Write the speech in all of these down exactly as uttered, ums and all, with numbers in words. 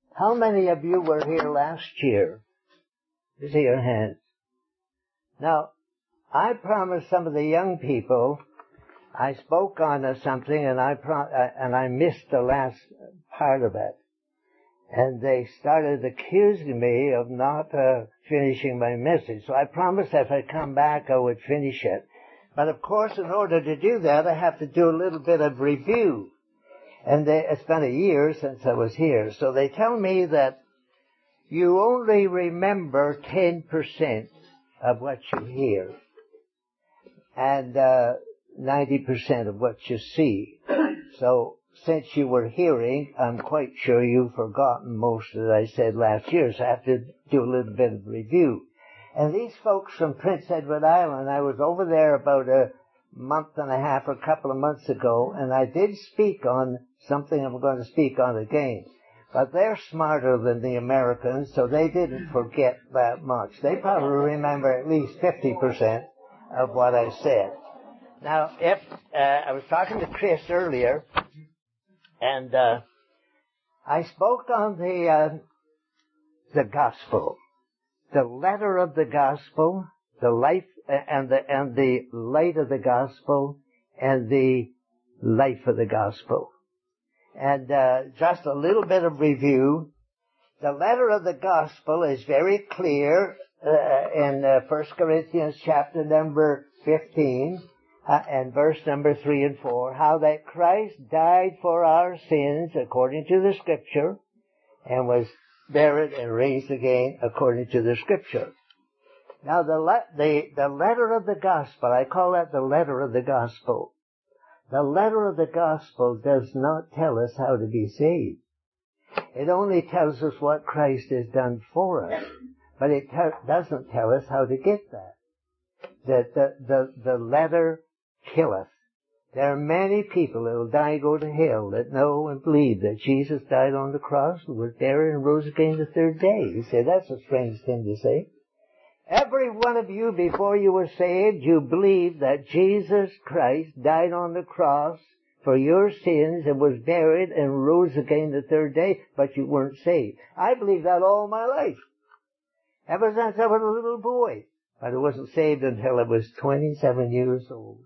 How many of you were here last year? Just see your hands. Now, I promised some of the young people, I spoke on uh, something and I pro- uh, and I missed the last part of it. And they started accusing me of not uh, finishing my message. So I promised if I come back I would finish it. But of course, in order to do that, I have to do a little bit of review. And they, it's been a year since I was here. So they tell me that you only remember ten percent of what you hear. And uh, ninety percent of what you see. So since you were hearing, I'm quite sure you've forgotten most that I said last year. So I have to do a little bit of review. And these folks from Prince Edward Island, I was over there about a month and a half or a couple of months ago, and I did speak on something I'm going to speak on again. But they're smarter than the Americans, so they didn't forget that much. They probably remember at least fifty percent of what I said. Now, if uh, I was talking to Chris earlier, and uh, I spoke on the uh, the gospel, the letter of the gospel, the life and the and the light of the gospel, and the life of the gospel. And uh, just a little bit of review. The letter of the gospel is very clear uh, in uh, First Corinthians chapter number fifteen uh, and verse number three and four, how that Christ died for our sins according to the Scripture and was buried and raised again according to the Scripture. Now the le- the the letter of the gospel, I call that the letter of the gospel. The letter of the gospel does not tell us how to be saved. It only tells us what Christ has done for us, but it te- doesn't tell us how to get that. That the, the, the letter killeth. There are many people that will die and go to hell that know and believe that Jesus died on the cross, was buried, and rose again the third day. You say, that's a strange thing to say. Every one of you, before you were saved, you believed that Jesus Christ died on the cross for your sins and was buried and rose again the third day, but you weren't saved. I believed that all my life, ever since I was a little boy. But I wasn't saved until I was twenty-seven years old.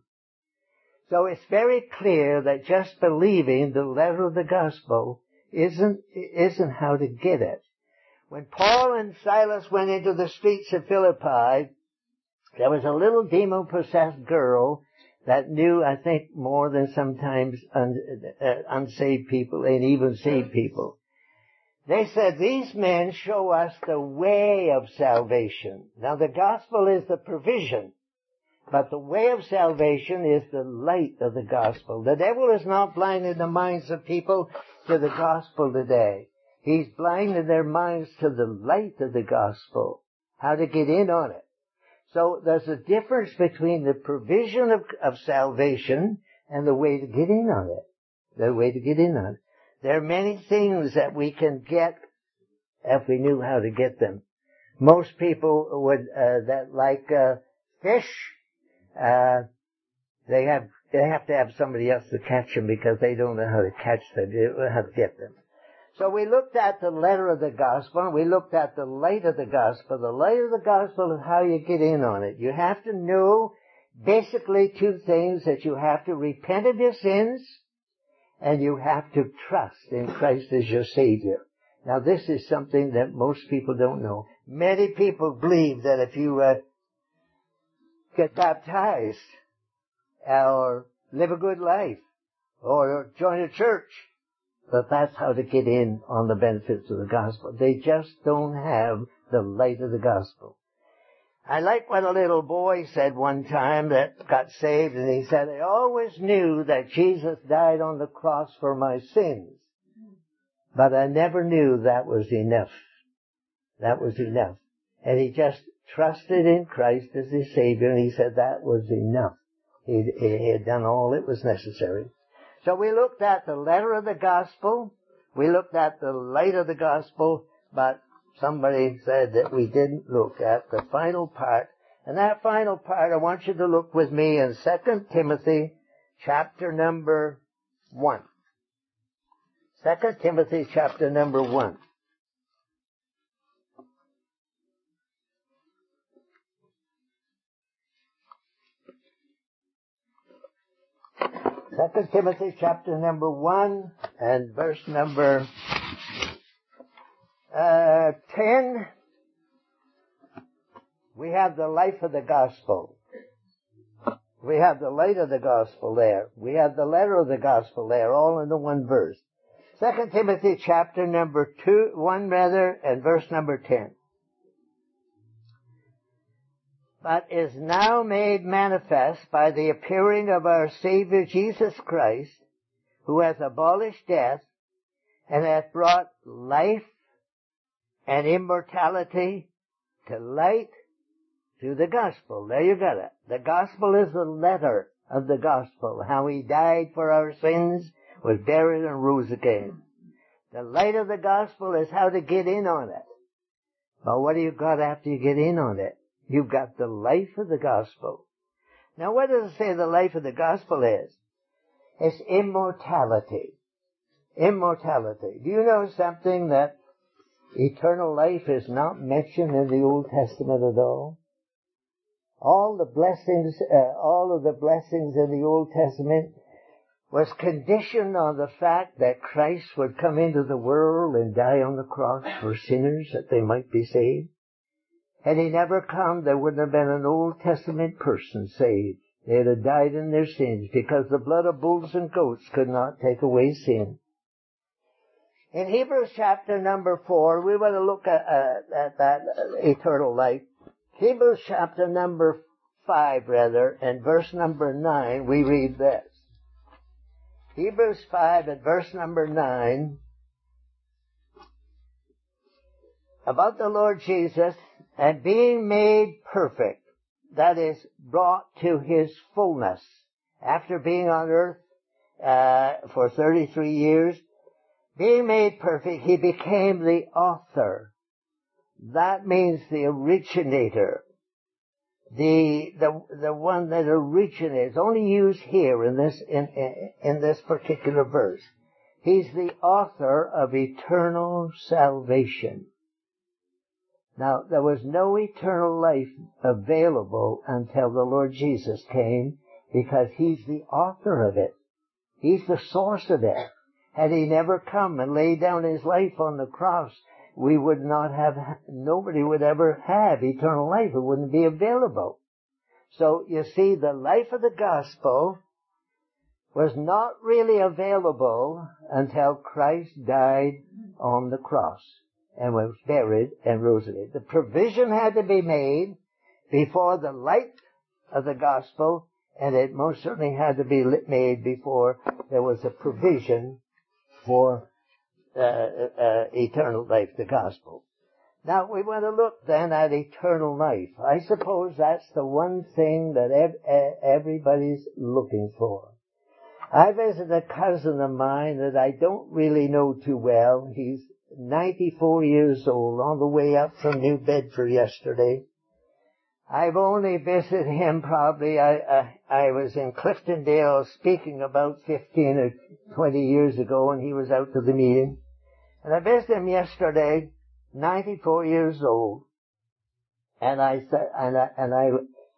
So it's very clear that just believing the letter of the gospel isn't, isn't how to get it. When Paul and Silas went into the streets of Philippi, there was a little demon-possessed girl that knew, I think, more than sometimes un, uh, unsaved people and even saved people. They said, these men show us the way of salvation. Now, the gospel is the provision, but the way of salvation is the light of the gospel. The devil is not blinding the minds of people to the gospel today. He's blinding their minds to the light of the gospel, how to get in on it. So there's a difference between the provision of, of salvation and the way to get in on it. The way to get in on it. There are many things that we can get if we knew how to get them. Most people would, uh, that like, uh, fish, uh, they have, they have to have somebody else to catch them because they don't know how to catch them, they don't know how to get them. So we looked at the letter of the gospel, we looked at the light of the gospel. The light of the gospel is how you get in on it. You have to know basically two things, that you have to repent of your sins and you have to trust in Christ as your Savior. Now this is something that most people don't know. Many people believe that if you uh, get baptized or live a good life or join a church, that that's how to get in on the benefits of the gospel. They just don't have the light of the gospel. I like what a little boy said one time that got saved, and he said, I always knew that Jesus died on the cross for my sins, but I never knew that was enough. That was enough. And he just trusted in Christ as his Savior, and he said that was enough. He, he had done all that was necessary. So we looked at the letter of the gospel, we looked at the light of the gospel, but somebody said that we didn't look at the final part. And that final part, I want you to look with me in Second Timothy chapter number one. Second Timothy chapter number one. Second Timothy chapter number one and verse number uh, ten. We have the life of the gospel. We have the light of the gospel there. We have the letter of the gospel there, all in the one verse. Second Timothy chapter number two, one rather, and verse number ten. But is now made manifest by the appearing of our Savior Jesus Christ, who hath abolished death, and hath brought life and immortality to light through the gospel. There you got it. The gospel is the letter of the gospel. How he died for our sins, was buried, and rose again. The light of the gospel is how to get in on it. But what do you got after you get in on it? You've got the life of the gospel. Now what does it say the life of the gospel is? It's immortality. Immortality. Do you know something that eternal life is not mentioned in the Old Testament at all? All the blessings, uh, all of the blessings in the Old Testament was conditioned on the fact that Christ would come into the world and die on the cross for sinners that they might be saved. Had he never come, there wouldn't have been an Old Testament person saved. They'd have died in their sins because the blood of bulls and goats could not take away sin. In Hebrews chapter number four, we want to look at, uh, at that uh, eternal life. Hebrews chapter number five, rather, and verse number nine, we read this. Hebrews five and verse number nine, about the Lord Jesus, and being made perfect, that is, brought to his fullness. After being on earth uh, for thirty-three years, being made perfect, he became the author. That means the originator. The, the, the one that originates, only used here in this, in, in, in this particular verse. He's the author of eternal salvation. Now, there was no eternal life available until the Lord Jesus came, because he's the author of it. He's the source of it. Had he never come and laid down his life on the cross, we would not have, nobody would ever have eternal life. It wouldn't be available. So, you see, the life of the gospel was not really available until Christ died on the cross and was buried and rose again. The provision had to be made before the light of the gospel, and it most certainly had to be made before there was a provision for uh, uh, eternal life, the gospel. Now, we want to look then at eternal life. I suppose that's the one thing that ev- everybody's looking for. I visited a cousin of mine that I don't really know too well. He's ninety-four years old, on the way up from New Bedford yesterday. I've only visited him probably, I, I, I was in Cliftondale speaking about fifteen or twenty years ago, and he was out to the meeting. And I visited him yesterday, ninety-four years old, and I said, and I, and I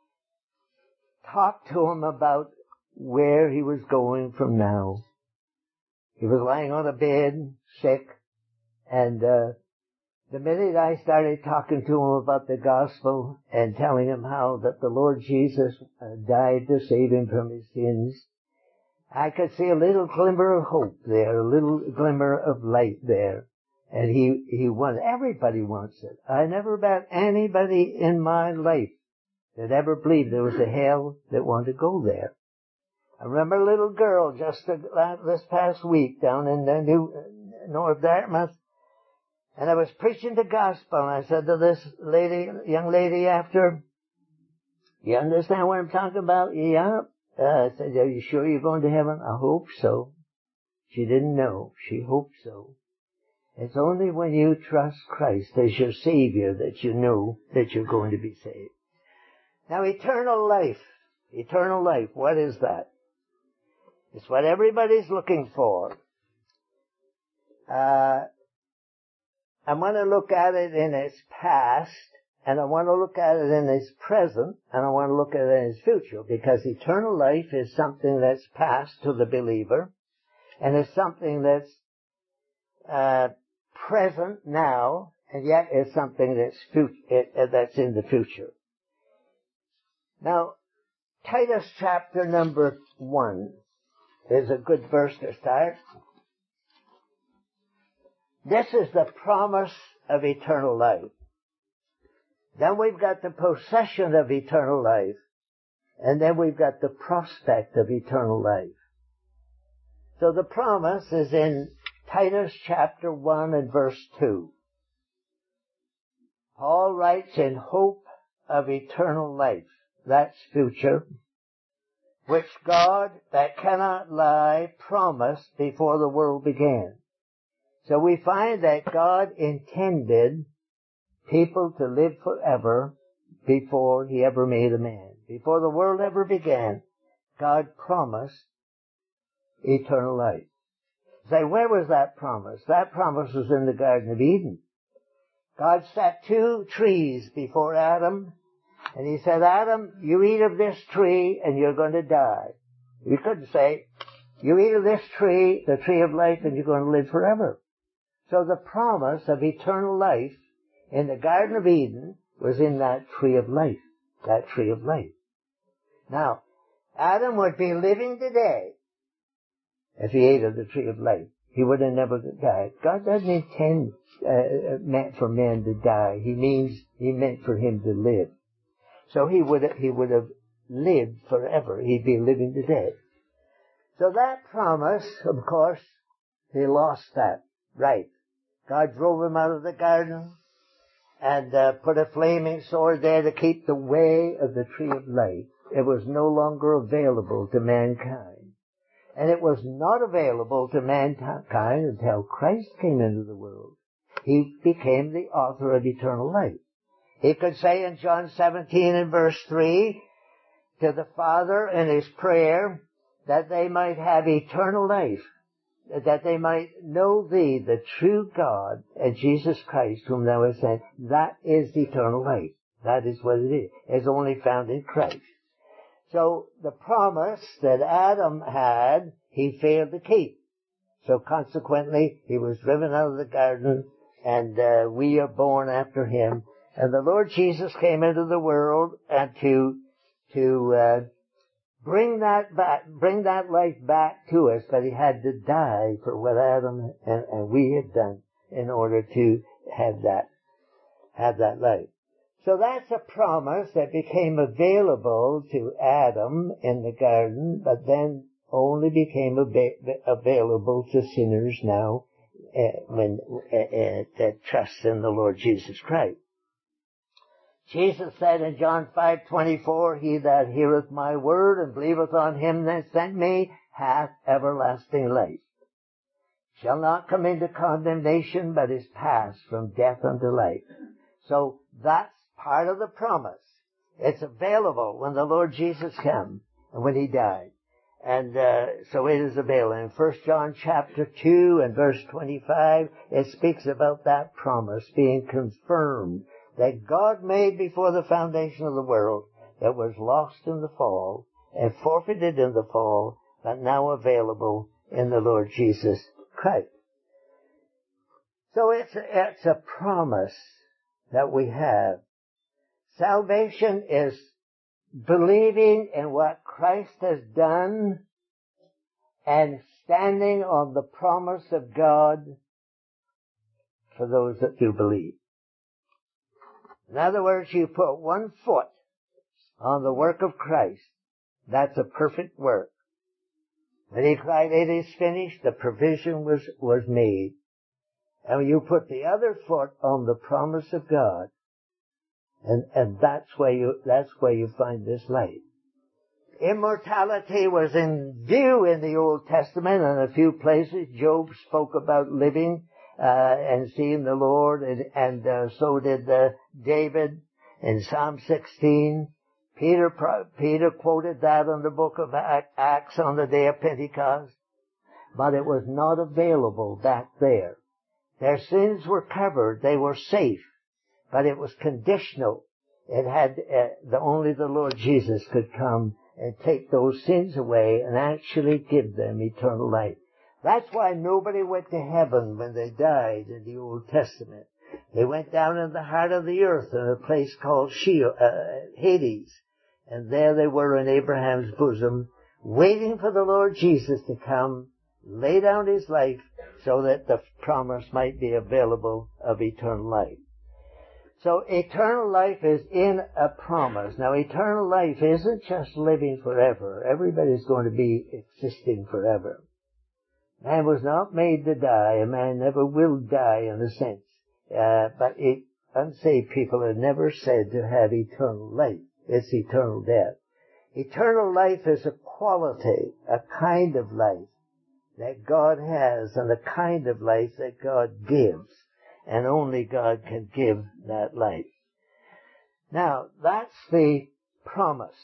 talked to him about where he was going from now. He was lying on a bed, sick, and uh, the minute I started talking to him about the gospel and telling him how that the Lord Jesus uh, died to save him from his sins, I could see a little glimmer of hope there, a little glimmer of light there. And he, he wants, everybody wants it. I never met anybody in my life that ever believed there was a hell that wanted to go there. I remember a little girl just this past week down in the New, North Dartmouth, and I was preaching the gospel, and I said to this lady, young lady after, you understand what I'm talking about? Yeah. Uh, I said, are you sure you're going to heaven? I hope so. She didn't know. She hoped so. It's only when you trust Christ as your Savior that you know that you're going to be saved. Now, eternal life. Eternal life, what is that? It's what everybody's looking for. Uh, I'm going to look at it in its past and I want to look at it in its present, and I want to look at it in its future, because eternal life is something that's past to the believer, and it's something that's uh, present now, and yet it's something that's fut- that's in the future. Now, Titus chapter number one is a good verse to start. This is the promise of eternal life. Then we've got the possession of eternal life. And then we've got the prospect of eternal life. So the promise is in Titus chapter one and verse two. Paul writes, in hope of eternal life. That's future. Which God, that cannot lie, promised before the world began. So we find that God intended people to live forever before He ever made a man. Before the world ever began, God promised eternal life. Say, where was that promise? That promise was in the Garden of Eden. God set two trees before Adam, and He said, Adam, you eat of this tree and you're going to die. You couldn't say, you eat of this tree, the tree of life, and you're going to live forever. So the promise of eternal life in the Garden of Eden was in that tree of life, that tree of life. Now, Adam would be living today if he ate of the tree of life. He would have never died. God doesn't intend uh, meant for man to die. He means He meant for him to live. So he would have, he would have lived forever. He'd be living today. So that promise, of course, he lost that right. God drove him out of the garden and uh, put a flaming sword there to keep the way of the tree of life. It was no longer available to mankind. And it was not available to mankind until Christ came into the world. He became the author of eternal life. He could say in John seventeen and verse three to the Father in His prayer that they might have eternal life, that they might know Thee, the true God, and Jesus Christ, whom Thou hast sent. That is eternal life. That is what it is. It's only found in Christ. So the promise that Adam had, he failed to keep. So consequently, he was driven out of the garden, and uh, we are born after him. And the Lord Jesus came into the world and to to uh, bring that back, bring that life back to us. But He had to die for what Adam and, and we had done in order to have that have that life. So that's a promise that became available to Adam in the garden, but then only became ab- available to sinners now uh, when uh, uh, that trust in the Lord Jesus Christ. Jesus said in John five twenty-four, He that heareth my word and believeth on Him that sent me hath everlasting life, shall not come into condemnation, but is passed from death unto life. So that's part of the promise. It's available when the Lord Jesus came and when He died. And uh, so it is available. In First John chapter two and verse twenty-five, it speaks about that promise being confirmed, that God made before the foundation of the world, that was lost in the fall and forfeited in the fall, but now available in the Lord Jesus Christ. So it's a, it's a promise that we have. Salvation is believing in what Christ has done and standing on the promise of God for those that do believe. In other words, you put one foot on the work of Christ. That's a perfect work. When He cried, it is finished, the provision was, was made. And you put the other foot on the promise of God. And, and that's where you, that's where you find this life. Immortality was in view in the Old Testament in a few places. Job spoke about living uh, and seeing the Lord, and, and uh, so did uh, David in Psalm sixteen. Peter Peter quoted that in the book of Acts on the day of Pentecost. But it was not available back there. Their sins were covered. They were safe. but it was conditional. It had, uh, the, only the Lord Jesus could come and take those sins away and actually give them eternal life. That's why nobody went to heaven when they died in the Old Testament. They went down in the heart of the earth in a place called Sheol, uh, Hades. And there they were in Abraham's bosom, waiting for the Lord Jesus to come, lay down his life, so that the promise might be available of eternal life. So eternal life is in a promise. Now eternal life isn't just living forever. Everybody's going to be existing forever. Man was not made to die. A man never will die in a sense. Uh, but it, unsaved people are never said to have eternal life. It's eternal death. Eternal life is a quality, a kind of life that God has, and a kind of life that God gives. And only God can give that life. Now, that's the promise.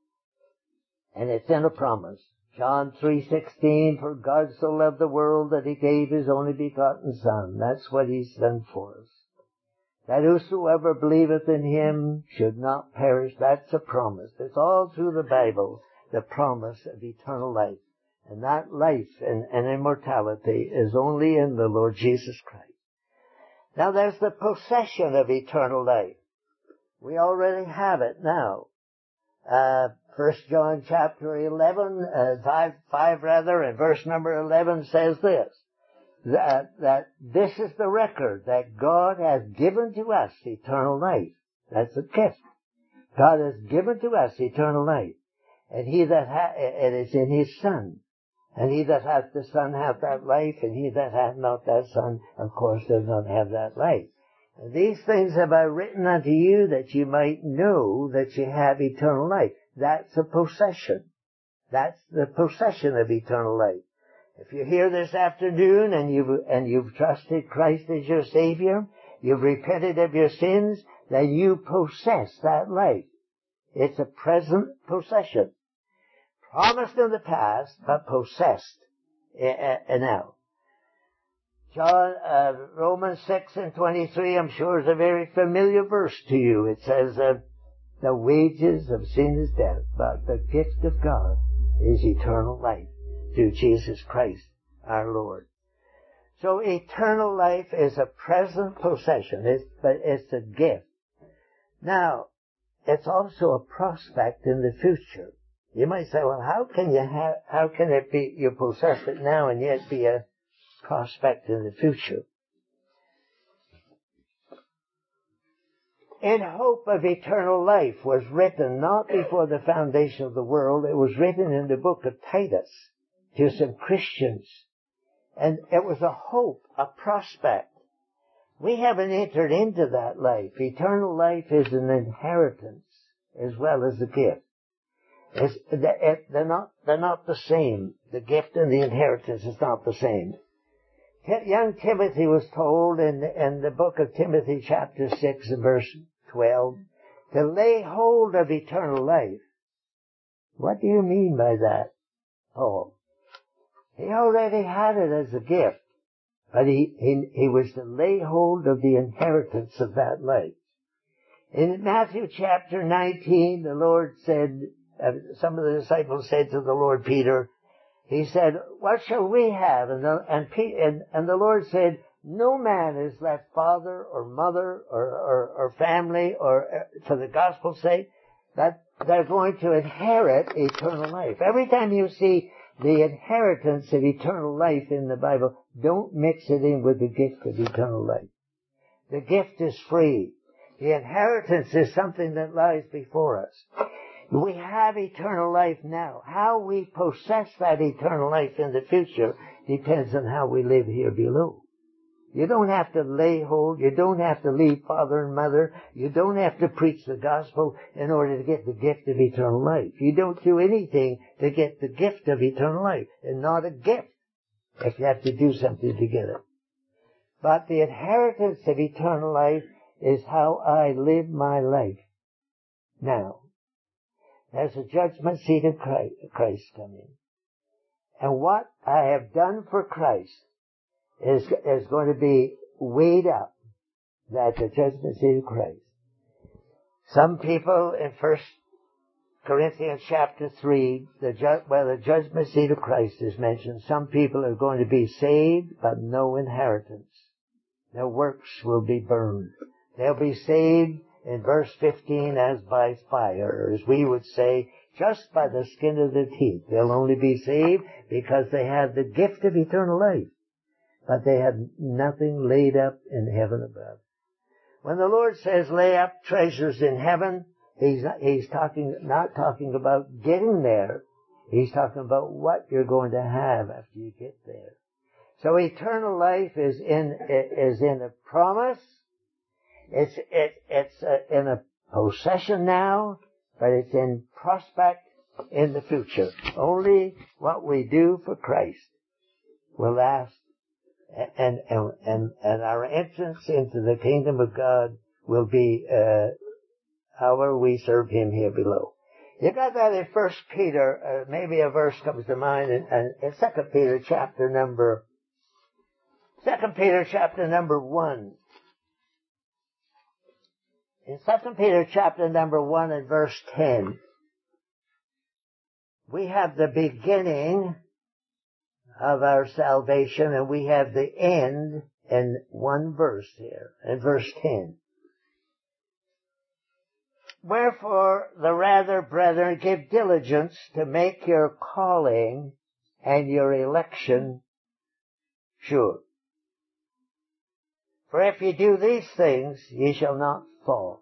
And it's in a promise. John three sixteen, for God so loved the world that he gave his only begotten Son. That's what he's done for us. That whosoever believeth in him should not perish. That's a promise. It's all through the Bible, the promise of eternal life. And that life and, and immortality is only in the Lord Jesus Christ. Now there's the possession of eternal life. We already have it now. Uh, First John chapter eleven, uh, five, five rather, and verse number eleven says this, that, that this is the record, that God has given to us eternal life. That's a gift. God has given to us eternal life. And he that ha- it is in his Son. And he that hath the Son hath that life, and he that hath not that Son, of course, does not have that life. And these things have I written unto you, that you might know that you have eternal life. That's a possession. That's the possession of eternal life. If you're here this afternoon and you've, and you've trusted Christ as your Savior, you've repented of your sins, then you possess that life. It's a present possession. Promised in the past, but possessed uh, now. John, uh, Romans six and twenty-three, I'm sure, is a very familiar verse to you. It says, uh, the wages of sin is death, but the gift of God is eternal life through Jesus Christ our Lord. So eternal life is a present possession, it's, but it's a gift. Now, it's also a prospect in the future. You might say, well, how can you have, how can it be, you possess it now and yet be a prospect in the future? In hope of eternal life was written not before the foundation of the world. It was written in the book of Titus to some Christians. And it was a hope, a prospect. We haven't entered into that life. Eternal life is an inheritance as well as a gift. It's, they're not, they're not the same. The gift and the inheritance is not the same. Young Timothy was told in, in the book of Timothy chapter six and verse twelve to lay hold of eternal life. What do you mean by that, Paul? He already had it as a gift, but he, he, he was to lay hold of the inheritance of that life. In Matthew chapter nineteen, the Lord said, uh, some of the disciples said to the Lord Peter, he said, what shall we have? And the, and, and, and the Lord said, no man is left father or mother or, or, or family or uh, for the gospel's sake, that they're going to inherit eternal life. Every time you see the inheritance of eternal life in the Bible, don't mix it in with the gift of eternal life. The gift is free. The inheritance is something that lies before us. We have eternal life now. How we possess that eternal life in the future depends on how we live here below. You don't have to lay hold. You don't have to leave father and mother. You don't have to preach the gospel in order to get the gift of eternal life. You don't do anything to get the gift of eternal life. It's not a gift if you have to do something to get it. But the inheritance of eternal life is how I live my life now. There's a judgment seat of Christ, Christ coming. And what I have done for Christ is, is going to be weighed up. That the judgment seat of Christ. Some people in First Corinthians chapter three, the ju- where the judgment seat of Christ is mentioned, some people are going to be saved, but no inheritance. Their works will be burned. They'll be saved in verse fifteen as by fire, as we would say, just by the skin of their teeth. They'll only be saved because they have the gift of eternal life, but they have nothing laid up in heaven above. When the Lord says lay up treasures in heaven, he's not, he's talking, not talking about getting there. He's talking about what you're going to have after you get there. So eternal life is in, is in a promise. It's, it, it's in a possession now, but it's in prospect in the future. Only what we do for Christ will last, and, and, and, and our entrance into the kingdom of God will be, uh, however we serve Him here below. You got that in First Peter, uh, maybe a verse comes to mind in, in, in Second Peter chapter number, Second Peter chapter number one. In Second Peter chapter number one and verse ten, we have the beginning of our salvation and we have the end in one verse here, in verse ten. Wherefore, the rather, brethren, give diligence to make your calling and your election sure. For if ye do these things, ye shall not fall.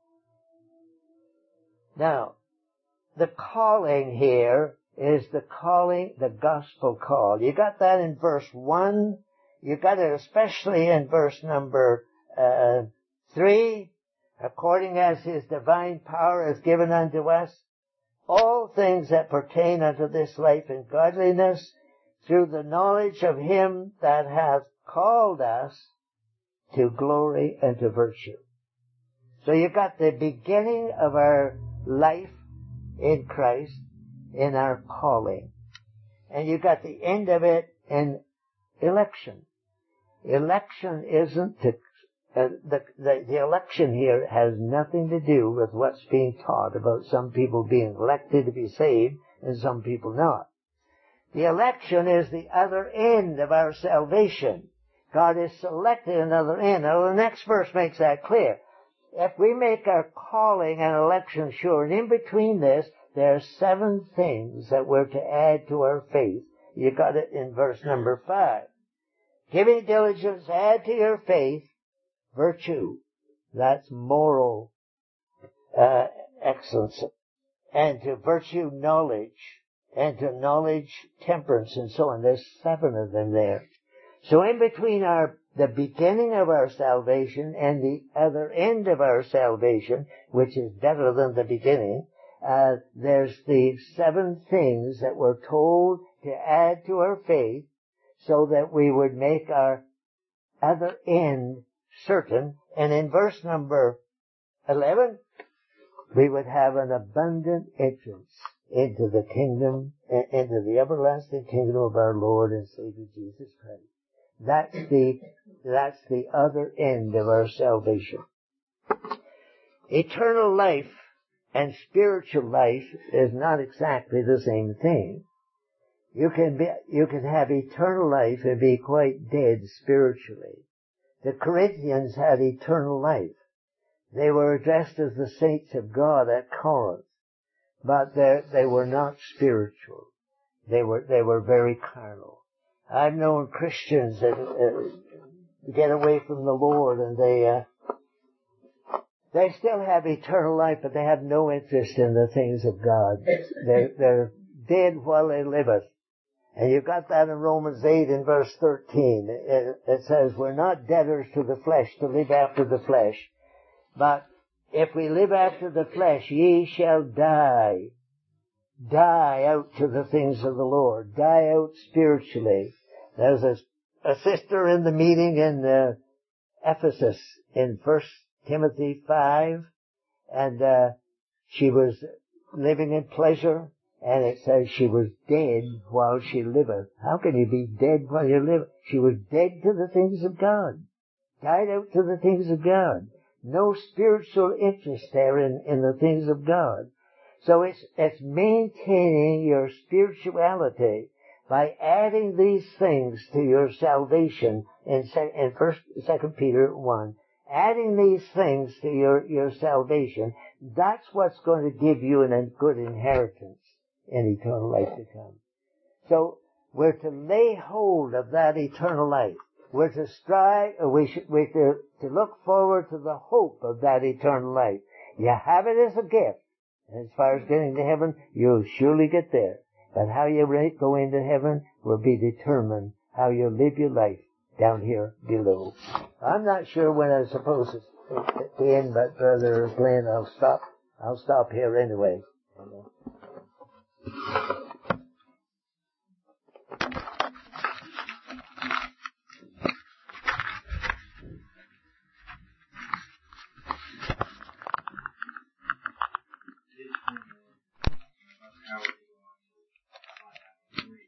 Now, the calling here is the calling, the gospel call. You got that in verse one. You got it especially in verse number uh, three. According as His divine power is given unto us, all things that pertain unto this life and godliness, through the knowledge of Him that hath called us to glory and to virtue. So you got the beginning of our life in Christ, in our calling. And you got the end of it in election. Election isn't to, uh, the, the, the election here has nothing to do with what's being taught about some people being elected to be saved and some people not. The election is the other end of our salvation. God has selected another end. Now the next verse makes that clear. If we make our calling and election sure, and in between this, there are seven things that we're to add to our faith. You got it in verse number five. Giving diligence, add to your faith virtue. That's moral uh, excellence. And to virtue, knowledge. And to knowledge, temperance, and so on. There's seven of them there. So in between our the beginning of our salvation and the other end of our salvation, which is better than the beginning, uh, there's the seven things that we're told to add to our faith so that we would make our other end certain. And in verse number eleven, we would have an abundant entrance into the kingdom, into the everlasting kingdom of our Lord and Savior Jesus Christ. That's the, that's the other end of our salvation. Eternal life and spiritual life is not exactly the same thing. You can be, you can have eternal life and be quite dead spiritually. The Corinthians had eternal life. They were addressed as the saints of God at Corinth, but they were not spiritual. They were, they were very carnal. I've known Christians that uh, get away from the Lord and they, uh, they still have eternal life, but they have no interest in the things of God. They're, they're dead while they liveth. And you've got that in Romans eight in verse thirteen. It, it says, we're not debtors to the flesh to live after the flesh. But if we live after the flesh, ye shall die. Die out to the things of the Lord. Die out spiritually. There's a, a sister in the meeting in uh, Ephesus in First Timothy five, and uh, she was living in pleasure, and it says she was dead while she liveth. How can you be dead while you live? She was dead to the things of God. died out to the things of God. No spiritual interest there in, in the things of God. So it's, it's maintaining your spirituality by adding these things to your salvation in, in First, Second Peter one. Adding these things to your, your salvation, that's what's going to give you a good inheritance in eternal life to come. So, we're to lay hold of that eternal life. We're to strive, we should, we're to, to look forward to the hope of that eternal life. You have it as a gift. And as far as getting to heaven, you'll surely get there. But how you go into heaven will be determined how you live your life down here below. I'm not sure when I'm supposed to end, but Brother Glenn, I'll stop. I'll stop here anyway.